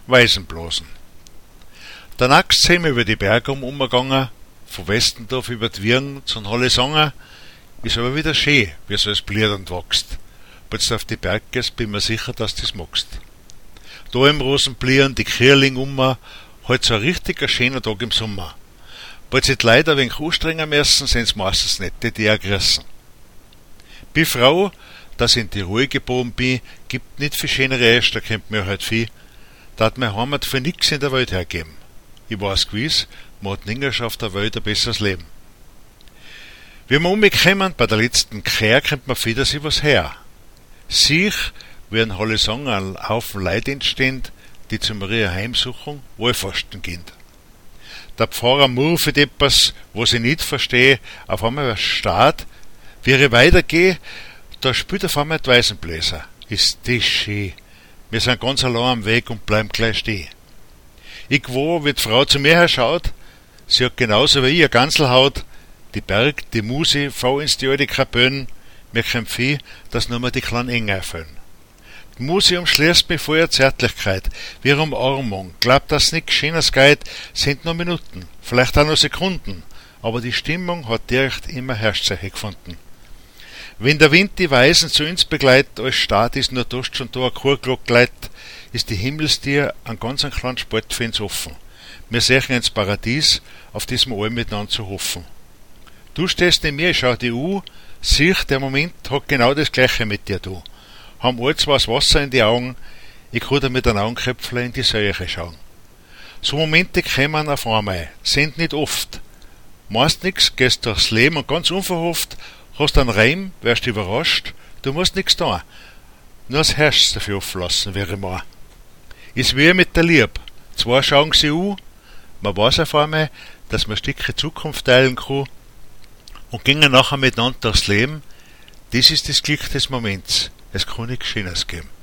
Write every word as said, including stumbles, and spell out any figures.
Weisenblasen. Danach sind wir über die Berge um umgegangen, von Westendorf über die Wirn zum Hollesanger. Ist aber wieder schön, wie so es bliert und wächst. Bald du auf die Berge gehst, bin mir sicher, dass du das magst. Da im Rosenblieren, die Kirling um, halt so ein richtiger schöner Tag im Sommer. Bald sie die Leute ein wenig anstrengen müssen, sind's meistens nicht die, die ergrissen. Bi Frau, dass ich in die Ruhe geboren bin, gibt nicht viel schönere Äste, kennt mir halt viel, da hat meine Heimat für nix in der Welt hergeben. Ich weiß gewiss, man hat nirgends auf der Welt ein besseres Leben. Wie wir umgekommen, bei der letzten Kehr, kommt man wieder sich was her. Sich, wie ein Holesang ein Haufen Leute entstehen, die zu Maria Heimsuchung Wallfasten gehen. Der Pfarrer murfet etwas, was ich nicht verstehe, auf einmal was starrt, wie ich weitergehe, da spielt auf einmal die Weisenbläser. Ist das schön. Wir sind ganz allein am Weg und bleiben gleich stehen. Ich wo, wie die Frau zu mir herschaut, sie hat genauso wie ich eine Ganselhaut, die Berg, die Muse, V ins die alte Krabön, mir kämpft viel, dass nur mal die kleinen Engel erfüllen. Die Muse umschließt mich vor ihrer Zärtlichkeit, wie ihre Umarmung. Glaubt, dass nix Schönes geht, sind nur Minuten, vielleicht auch nur Sekunden, aber die Stimmung hat direkt immer Herrschzeichen gefunden. Wenn der Wind die Weisen zu uns begleitet, als Staat ist nur Durst und da ein Chorglock gleitet, ist die Himmelstier an ganz einem kleinen Spalt für uns offen. Wir sehen ins Paradies, auf das wir alle miteinander zu hoffen. Du stehst neben mir, ich schau dich an, sieh, der Moment hat genau das Gleiche mit dir, du. Haben alle zwar das Wasser in die Augen, ich kann dir mit einem Augenköpfle in die Säure schauen. So Momente kommen auf einmal, sind nicht oft. Meinst nix, gehst durchs Leben und ganz unverhofft, hast einen Reim, wirst überrascht, du musst nix tun. Nur das Herz dafür auflassen, wäre mal. Ist wie mit der Lieb. Zwei schauen sie an, man weiß auf einmal, dass man ein Stückchen Zukunft teilen kann und gingen nachher miteinander durchs Leben. Das ist das Glück des Moments. Es kann nichts Schönes geben.